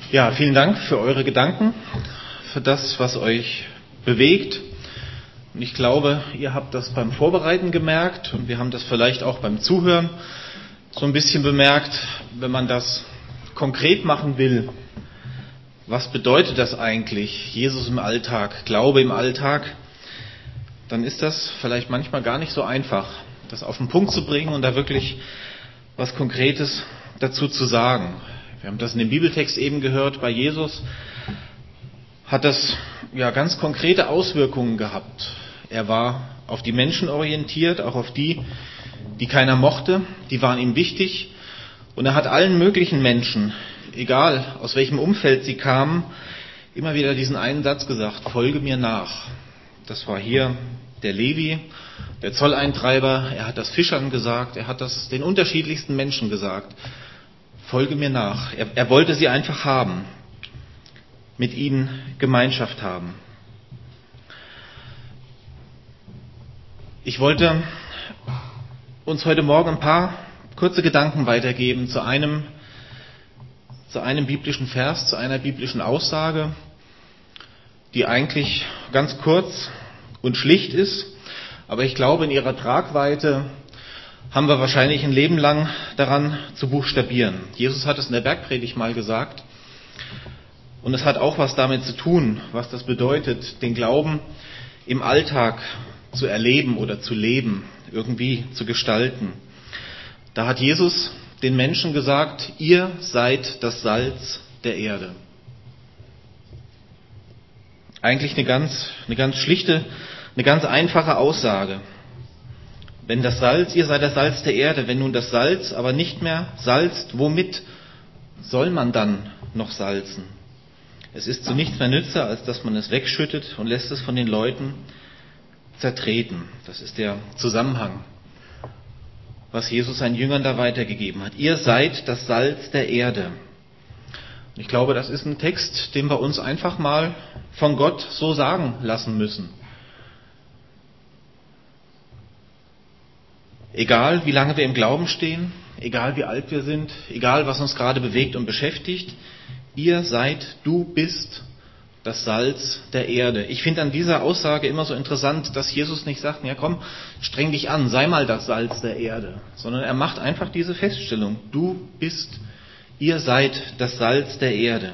Ja, vielen Dank für eure Gedanken, für das, was euch bewegt. Und ich glaube, ihr habt das beim Vorbereiten gemerkt und wir haben das vielleicht auch beim Zuhören so ein bisschen bemerkt, wenn man das konkret machen will. Was bedeutet das eigentlich, Jesus im Alltag, Glaube im Alltag? Dann ist das vielleicht manchmal gar nicht so einfach, das auf den Punkt zu bringen und da wirklich was Konkretes dazu zu sagen. Wir haben das in dem Bibeltext eben gehört, bei Jesus hat das ja ganz konkrete Auswirkungen gehabt. Er war auf die Menschen orientiert, auch auf die keiner mochte, die waren ihm wichtig. Und er hat allen möglichen Menschen, egal aus welchem Umfeld sie kamen, immer wieder diesen einen Satz gesagt: Folge mir nach. Das war hier der Levi, der Zolleintreiber. Er hat das Fischern gesagt, er hat das den unterschiedlichsten Menschen gesagt. Folge mir nach. Er wollte sie einfach haben, mit ihnen Gemeinschaft haben. Ich wollte uns heute Morgen ein paar kurze Gedanken weitergeben zu einem biblischen Vers, zu einer biblischen Aussage, die eigentlich ganz kurz und schlicht ist, aber ich glaube, in ihrer Tragweite haben wir wahrscheinlich ein Leben lang daran zu buchstabieren. Jesus hat es in der Bergpredigt mal gesagt und es hat auch was damit zu tun, was das bedeutet, den Glauben im Alltag zu erleben oder zu leben, irgendwie zu gestalten. Da hat Jesus den Menschen gesagt: Ihr seid das Salz der Erde. Eigentlich eine ganz schlichte, eine ganz einfache Aussage. Wenn das Salz, ihr seid das Salz der Erde, wenn nun das Salz aber nicht mehr salzt, womit soll man dann noch salzen? Es ist zu nichts mehr nütze, als dass man es wegschüttet und lässt es von den Leuten zertreten. Das ist der Zusammenhang, was Jesus seinen Jüngern da weitergegeben hat. Ihr seid das Salz der Erde. Und ich glaube, das ist ein Text, den wir uns einfach mal von Gott so sagen lassen müssen. Egal, wie lange wir im Glauben stehen, egal wie alt wir sind, egal, was uns gerade bewegt und beschäftigt, du bist das Salz der Erde. Ich finde an dieser Aussage immer so interessant, dass Jesus nicht sagt: Ja komm, streng dich an, sei mal das Salz der Erde, sondern er macht einfach diese Feststellung: ihr seid das Salz der Erde.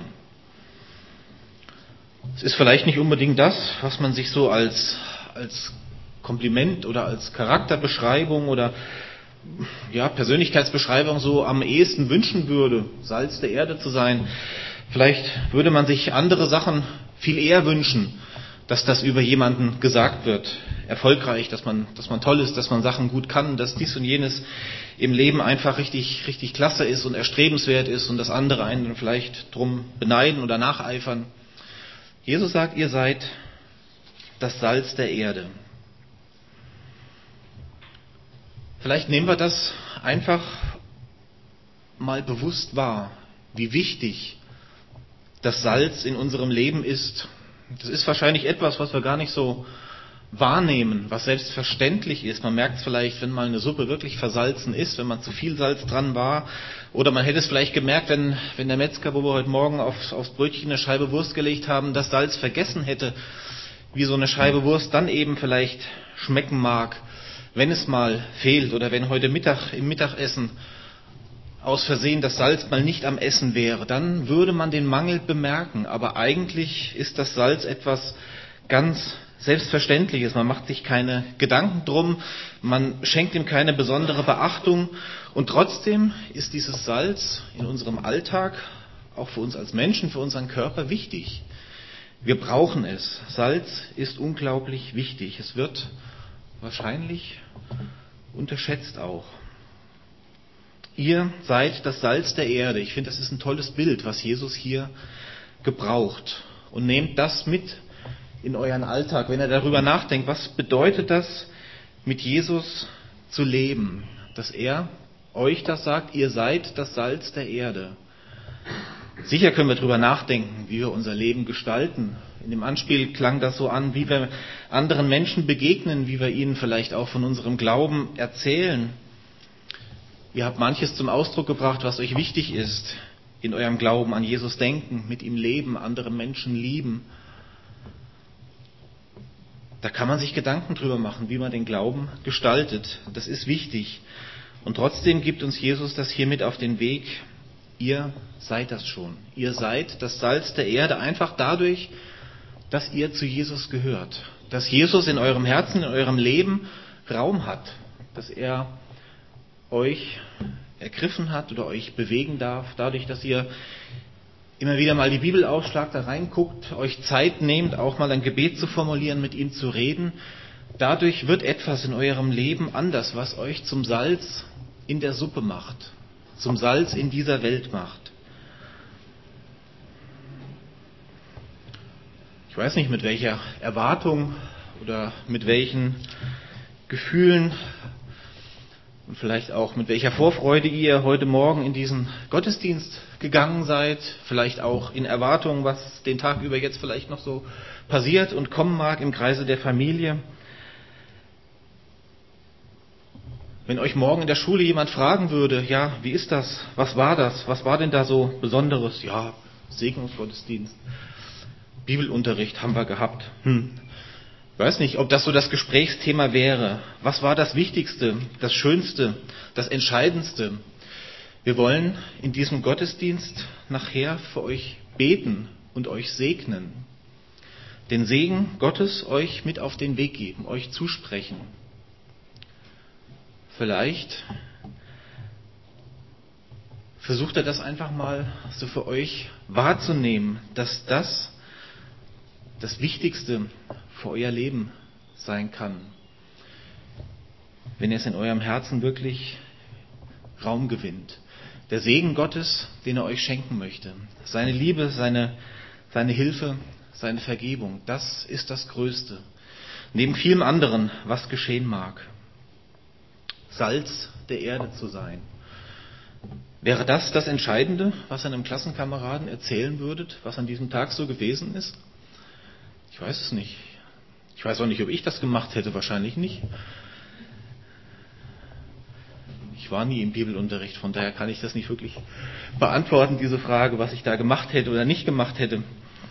Es ist vielleicht nicht unbedingt das, was man sich so als Kompliment oder als Charakterbeschreibung oder Persönlichkeitsbeschreibung so am ehesten wünschen würde, Salz der Erde zu sein. Vielleicht würde man sich andere Sachen viel eher wünschen, dass das über jemanden gesagt wird. Erfolgreich, dass man toll ist, dass man Sachen gut kann, dass dies und jenes im Leben einfach richtig klasse ist und erstrebenswert ist und dass andere einen dann vielleicht drum beneiden oder nacheifern. Jesus sagt, ihr seid das Salz der Erde. Vielleicht nehmen wir das einfach mal bewusst wahr, wie wichtig das Salz in unserem Leben ist. Das ist wahrscheinlich etwas, was wir gar nicht so wahrnehmen, was selbstverständlich ist. Man merkt es vielleicht, wenn mal eine Suppe wirklich versalzen ist, wenn man zu viel Salz dran war. Oder man hätte es vielleicht gemerkt, wenn der Metzger, wo wir heute Morgen aufs Brötchen eine Scheibe Wurst gelegt haben, das Salz vergessen hätte, wie so eine Scheibe Wurst dann eben vielleicht schmecken mag, wenn es mal fehlt oder wenn heute Mittag im Mittagessen aus Versehen das Salz mal nicht am Essen wäre, dann würde man den Mangel bemerken. Aber eigentlich ist das Salz etwas ganz Selbstverständliches. Man macht sich keine Gedanken drum, man schenkt ihm keine besondere Beachtung. Und trotzdem ist dieses Salz in unserem Alltag, auch für uns als Menschen, für unseren Körper wichtig. Wir brauchen es. Salz ist unglaublich wichtig. Es wird wahrscheinlich unterschätzt auch. Ihr seid das Salz der Erde. Ich finde, das ist ein tolles Bild, was Jesus hier gebraucht. Und nehmt das mit in euren Alltag, wenn ihr darüber nachdenkt, was bedeutet das, mit Jesus zu leben? Dass er euch das sagt, ihr seid das Salz der Erde. Sicher können wir darüber nachdenken, wie wir unser Leben gestalten. In dem Anspiel klang das so an, wie wir anderen Menschen begegnen, wie wir ihnen vielleicht auch von unserem Glauben erzählen. Ihr habt manches zum Ausdruck gebracht, was euch wichtig ist. in eurem Glauben an Jesus denken, mit ihm leben, andere Menschen lieben. Da kann man sich Gedanken drüber machen, wie man den Glauben gestaltet. Das ist wichtig. Und trotzdem gibt uns Jesus das hier mit auf den Weg. Ihr seid das schon. Ihr seid das Salz der Erde, einfach dadurch, dass ihr zu Jesus gehört. Dass Jesus in eurem Herzen, in eurem Leben Raum hat. Dass er euch ergriffen hat oder euch bewegen darf, dadurch, dass ihr immer wieder mal die Bibel aufschlagt, da reinguckt, euch Zeit nehmt, auch mal ein Gebet zu formulieren, mit ihm zu reden. Dadurch wird etwas in eurem Leben anders, was euch zum Salz in der Suppe macht, zum Salz in dieser Welt macht. Ich weiß nicht, mit welcher Erwartung oder mit welchen Gefühlen und vielleicht auch mit welcher Vorfreude ihr heute Morgen in diesen Gottesdienst gegangen seid, vielleicht auch in Erwartung, was den Tag über jetzt vielleicht noch so passiert und kommen mag im Kreise der Familie. Wenn euch morgen in der Schule jemand fragen würde, ja, wie ist das? Was war das? Was war denn da so Besonderes? Ja, Segnungsgottesdienst, Bibelunterricht haben wir gehabt. Ich weiß nicht, ob das so das Gesprächsthema wäre. Was war das Wichtigste, das Schönste, das Entscheidendste? Wir wollen in diesem Gottesdienst nachher für euch beten und euch segnen. Den Segen Gottes euch mit auf den Weg geben, euch zusprechen. Vielleicht versucht ihr das einfach mal so für euch wahrzunehmen, dass das Wichtigste für euer Leben sein kann, wenn es in eurem Herzen wirklich Raum gewinnt. Der Segen Gottes, den er euch schenken möchte, seine Liebe, seine Hilfe, seine Vergebung, das ist das Größte. Neben vielem anderen, was geschehen mag. Salz der Erde zu sein. Wäre das das Entscheidende, was ihr einem Klassenkameraden erzählen würdet, was an diesem Tag so gewesen ist? Ich weiß es nicht. Ich weiß auch nicht, ob ich das gemacht hätte, wahrscheinlich nicht. Ich war nie im Bibelunterricht, von daher kann ich das nicht wirklich beantworten, diese Frage, was ich da gemacht hätte oder nicht gemacht hätte.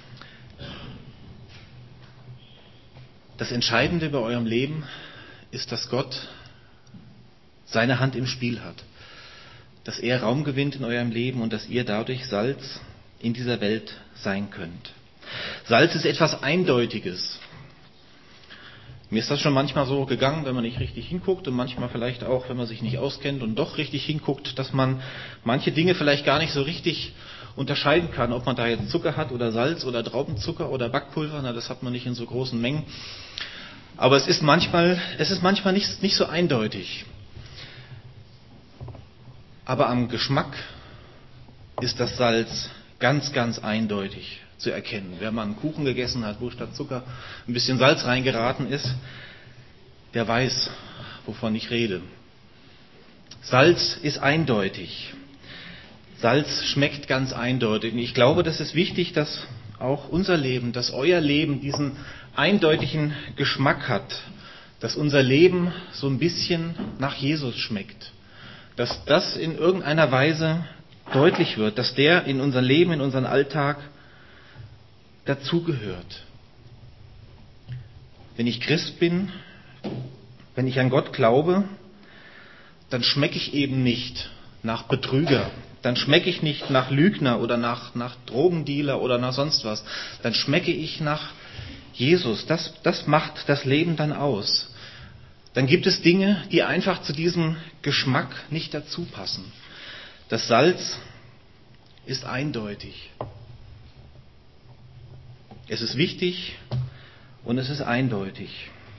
Das Entscheidende bei eurem Leben ist, dass Gott seine Hand im Spiel hat. Dass er Raum gewinnt in eurem Leben und dass ihr dadurch Salz in dieser Welt sein könnt. Salz ist etwas Eindeutiges. Mir ist das schon manchmal so gegangen, wenn man nicht richtig hinguckt und manchmal vielleicht auch, wenn man sich nicht auskennt und doch richtig hinguckt, dass man manche Dinge vielleicht gar nicht so richtig unterscheiden kann, ob man da jetzt Zucker hat oder Salz oder Traubenzucker oder Backpulver, das hat man nicht in so großen Mengen. Aber es ist manchmal nicht so eindeutig. Aber am Geschmack ist das Salz ganz, ganz eindeutig zu erkennen. Wer mal einen Kuchen gegessen hat, wo statt Zucker ein bisschen Salz reingeraten ist, der weiß, wovon ich rede. Salz ist eindeutig. Salz schmeckt ganz eindeutig. Und ich glaube, das ist wichtig, dass auch unser Leben, dass euer Leben diesen eindeutigen Geschmack hat, dass unser Leben so ein bisschen nach Jesus schmeckt. Dass das in irgendeiner Weise deutlich wird, dass der in unser Leben, in unseren Alltag dazugehört. Wenn ich Christ bin, wenn ich an Gott glaube, dann schmecke ich eben nicht nach Betrüger, dann schmecke ich nicht nach Lügner oder nach Drogendealer oder nach sonst was. Dann schmecke ich nach Jesus. Das macht das Leben dann aus. Dann gibt es Dinge, die einfach zu diesem Geschmack nicht dazu passen. Das Salz ist eindeutig. Es ist wichtig und es ist eindeutig.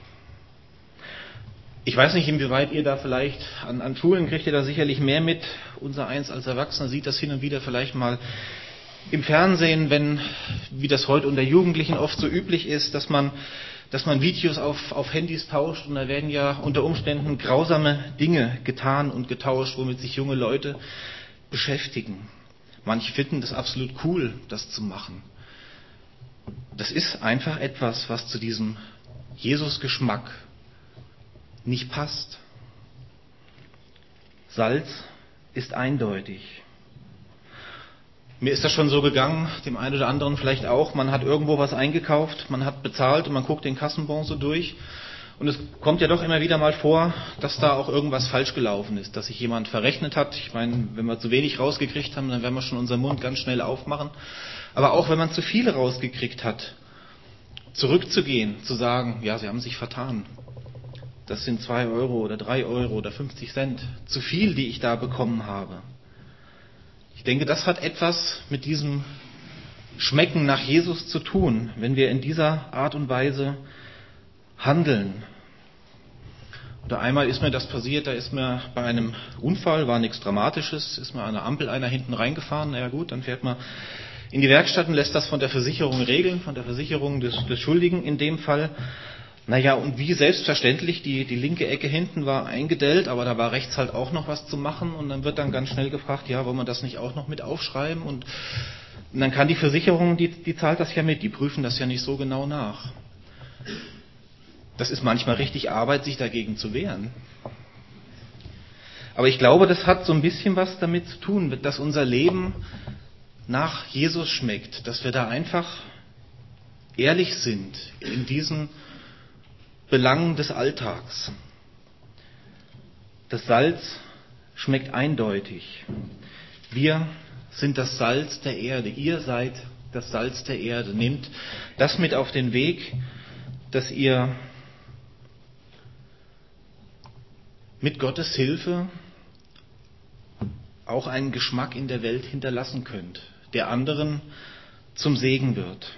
Ich weiß nicht, inwieweit ihr da vielleicht an Schulen kriegt ihr da sicherlich mehr mit. Unser Eins als Erwachsener sieht das hin und wieder vielleicht mal im Fernsehen, wie das heute unter Jugendlichen oft so üblich ist, dass man Videos auf Handys tauscht und da werden ja unter Umständen grausame Dinge getan und getauscht, womit sich junge Leute beschäftigen. Manche finden das absolut cool, das zu machen. Das ist einfach etwas, was zu diesem Jesus-Geschmack nicht passt. Salz ist eindeutig. Mir ist das schon so gegangen, dem einen oder anderen vielleicht auch. Man hat irgendwo was eingekauft, man hat bezahlt und man guckt den Kassenbon so durch. Und es kommt ja doch immer wieder mal vor, dass da auch irgendwas falsch gelaufen ist, dass sich jemand verrechnet hat. Ich meine, wenn wir zu wenig rausgekriegt haben, dann werden wir schon unseren Mund ganz schnell aufmachen. Aber auch wenn man zu viel rausgekriegt hat, zurückzugehen, zu sagen, ja, Sie haben sich vertan. Das sind 2 Euro oder 3 Euro oder 50 Cent. Zu viel, die ich da bekommen habe. Ich denke, das hat etwas mit diesem Schmecken nach Jesus zu tun, wenn wir in dieser Art und Weise handeln. Oder einmal ist mir das passiert, da ist mir bei einem Unfall, war nichts Dramatisches, ist mir an der Ampel einer hinten reingefahren. Na ja gut, dann fährt man in die Werkstatt und lässt das von der Versicherung regeln, von der Versicherung des Schuldigen in dem Fall. Naja, und wie selbstverständlich, die linke Ecke hinten war eingedellt, aber da war rechts halt auch noch was zu machen und dann wird dann ganz schnell gefragt, ja, wollen wir das nicht auch noch mit aufschreiben? Und dann kann die Versicherung, die zahlt das ja mit, die prüfen das ja nicht so genau nach. Das ist manchmal richtig Arbeit, sich dagegen zu wehren. Aber ich glaube, das hat so ein bisschen was damit zu tun, dass unser Leben nach Jesus schmeckt, dass wir da einfach ehrlich sind in diesen Belangen des Alltags. Das Salz schmeckt eindeutig. Wir sind das Salz der Erde. Ihr seid das Salz der Erde. Nehmt das mit auf den Weg, dass ihr mit Gottes Hilfe auch einen Geschmack in der Welt hinterlassen könnt, der anderen zum Segen wird.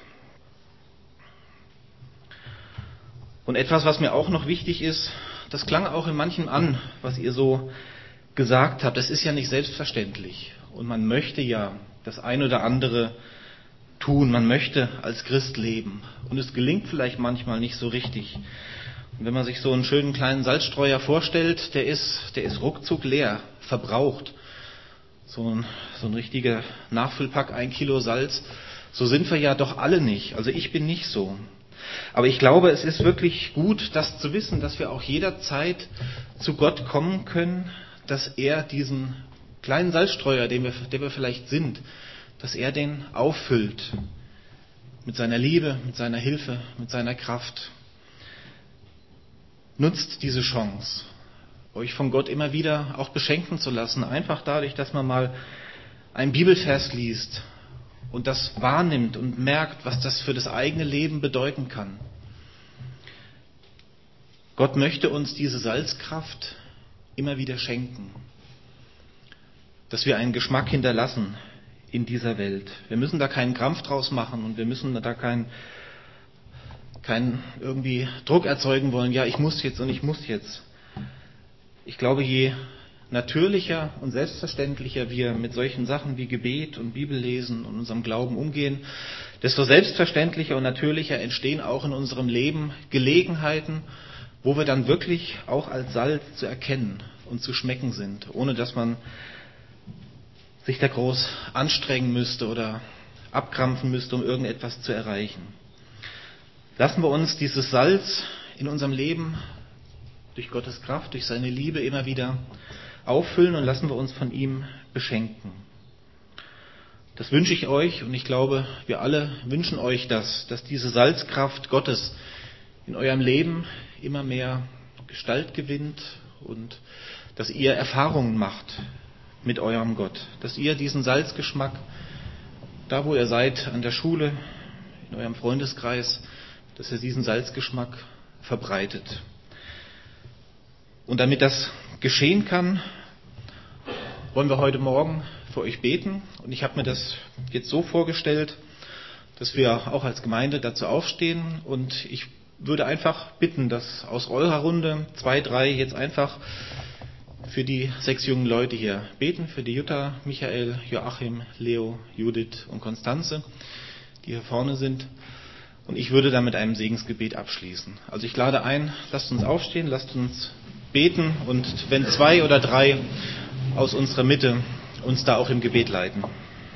Und etwas, was mir auch noch wichtig ist, das klang auch in manchem an, was ihr so gesagt habt. Das ist ja nicht selbstverständlich. Und man möchte ja das ein oder andere tun. Man möchte als Christ leben. Und es gelingt vielleicht manchmal nicht so richtig. Und wenn man sich so einen schönen kleinen Salzstreuer vorstellt, der ist ruckzuck leer, verbraucht. So ein richtiger Nachfüllpack, 1 Kilo Salz. So sind wir ja doch alle nicht. Also ich bin nicht so. Aber ich glaube, es ist wirklich gut, das zu wissen, dass wir auch jederzeit zu Gott kommen können, dass er diesen kleinen Salzstreuer, der wir vielleicht sind, dass er den auffüllt mit seiner Liebe, mit seiner Hilfe, mit seiner Kraft. Nutzt diese Chance, euch von Gott immer wieder auch beschenken zu lassen, einfach dadurch, dass man mal einen Bibelvers liest und das wahrnimmt und merkt, was das für das eigene Leben bedeuten kann. Gott möchte uns diese Salzkraft immer wieder schenken, dass wir einen Geschmack hinterlassen in dieser Welt. Wir müssen da keinen Krampf draus machen und wir müssen da keinen irgendwie Druck erzeugen wollen, ja, ich muss jetzt und ich muss jetzt. Ich glaube, je natürlicher und selbstverständlicher wir mit solchen Sachen wie Gebet und Bibellesen und unserem Glauben umgehen, desto selbstverständlicher und natürlicher entstehen auch in unserem Leben Gelegenheiten, wo wir dann wirklich auch als Salz zu erkennen und zu schmecken sind, ohne dass man sich da groß anstrengen müsste oder abkrampfen müsste, um irgendetwas zu erreichen. Lassen wir uns dieses Salz in unserem Leben durch Gottes Kraft, durch seine Liebe immer wieder auffüllen und lassen wir uns von ihm beschenken. Das wünsche ich euch und ich glaube, wir alle wünschen euch das, dass diese Salzkraft Gottes in eurem Leben immer mehr Gestalt gewinnt und dass ihr Erfahrungen macht mit eurem Gott, dass ihr diesen Salzgeschmack, da wo ihr seid, an der Schule, in eurem Freundeskreis, dass ihr diesen Salzgeschmack verbreitet. Und damit das geschehen kann, wollen wir heute Morgen für euch beten. Und ich habe mir das jetzt so vorgestellt, dass wir auch als Gemeinde dazu aufstehen. Und ich würde einfach bitten, dass aus eurer Runde 2, 3 jetzt einfach für die 6 jungen Leute hier beten. Für die Jutta, Michael, Joachim, Leo, Judith und Konstanze, die hier vorne sind. Und ich würde dann mit einem Segensgebet abschließen. Also ich lade ein, lasst uns aufstehen, lasst uns beten und wenn 2 oder 3 aus unserer Mitte uns da auch im Gebet leiten.